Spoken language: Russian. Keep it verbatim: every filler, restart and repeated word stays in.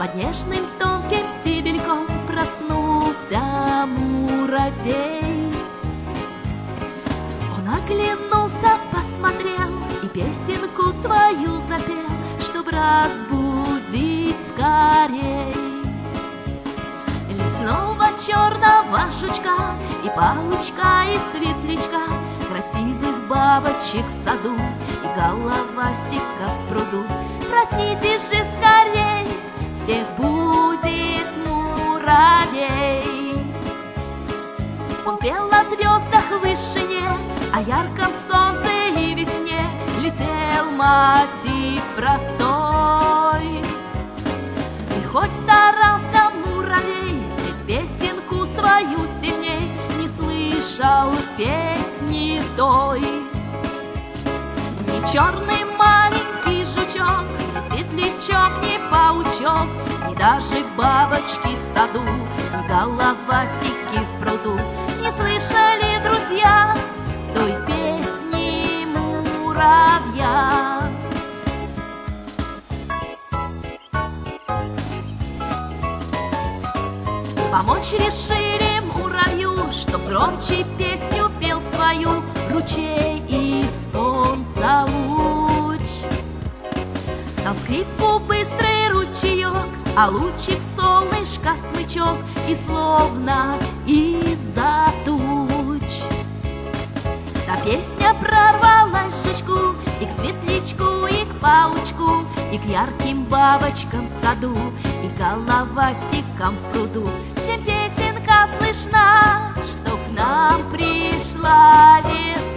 Под нежным тонким стебельком проснулся муравей. Он оглянулся, посмотрел и песенку свою запел, чтоб разбудить скорей лесного черного жучка и паучка, и светлячка, красивых бабочек в саду и головастика в пруду. Проснитесь же скорей, всех будет муравей. Он пел о звездах в вышине, о ярком солнце и весне, летел мотив простой. И хоть старался муравей петь песенку свою сильней, не слышал песни той. Ни черный маленький жучок, ни светлячок, ни паучок, ни даже бабочки в саду, ни головастики в пруду не слышали, друзья, той песни муравья. Помочь решили муравью, чтоб громче песню пел свою ручей и солнца луч. Дал скрипку быстрый ручеек, а лучик солнышка смычок, и словно из-за туч та песня прорвалась жучку и к светлячку, и к паучку, и к ярким бабочкам в саду, и головастикам в пруду. Всем песенка слышна, что к нам пришла весна.